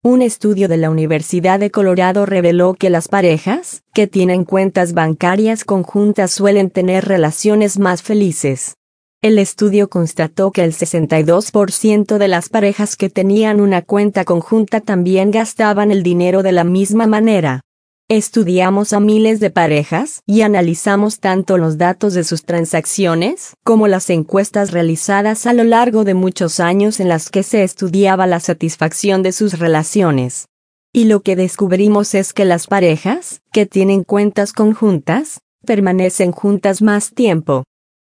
Un estudio de la Universidad de Colorado reveló que las parejas que tienen cuentas bancarias conjuntas suelen tener relaciones más felices. El estudio constató que el 62% de las parejas que tenían una cuenta conjunta también gastaban el dinero de la misma manera. Estudiamos a miles de parejas y analizamos tanto los datos de sus transacciones como las encuestas realizadas a lo largo de muchos años en las que se estudiaba la satisfacción de sus relaciones. Y lo que descubrimos es que las parejas que tienen cuentas conjuntas permanecen juntas más tiempo.